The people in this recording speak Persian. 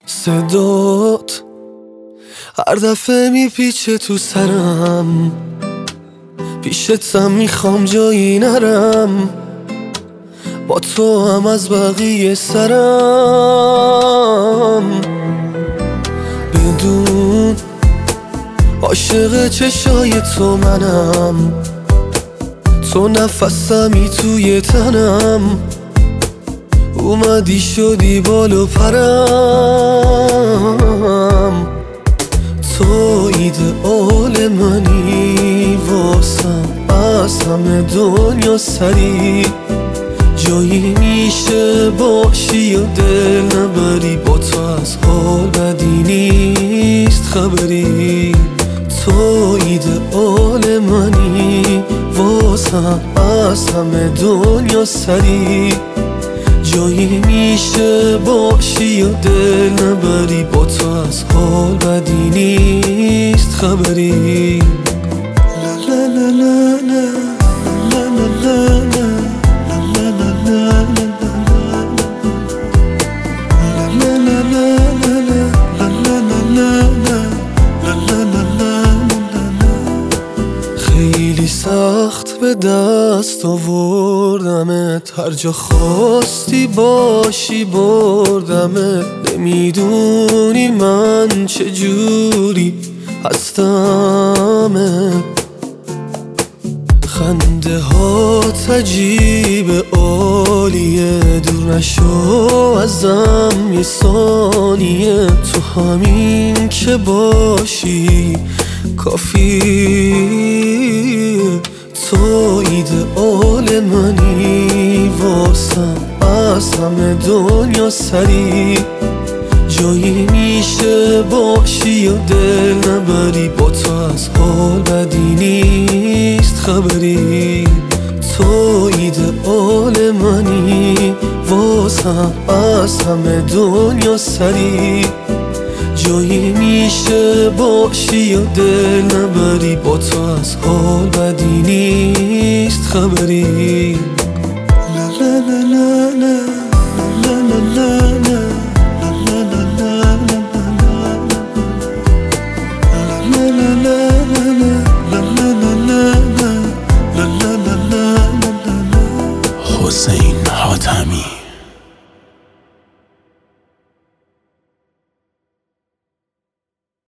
صدات هر دفعه میپیچه تو سرم، پیشتم میخوام جایی نرم، با تو هم از بقیه سرم. بدون عاشق چشای تو منم، تو نفسمی توی تنم، اومدی شدی بال و پرم. تو ایدئال منی واسم، از همه دنیا سری جایی میشه باشی و دل نبری، با تو از حال بدی نیست خبری. تو ایدئال منی واسم، از همه دنیا سری جایی میشه باشی و دل نبری، با تو از حال بدی نیست خبری. لا لا لا لا لا لا لا لا. خیلی سخت به دست آوردمت، هر جا خواستی باشی بردمت. نمیدونی من چجوری هستمت، خنده ها عجیبه عالیه، دور نشو ازم یه ثانیه. تو همین که باشی کافیه. تو ایدئال منی واسم، از همه دنیا سری جایی میشه باشی و دل نبری، با تو از حال بدی نیست خبری. تو ایدئال منی واسم، از همه دنیا سری جایی میشه باشی و دل نبری، با تو از حال بدی نیست خبری. لا لا لا لا لا.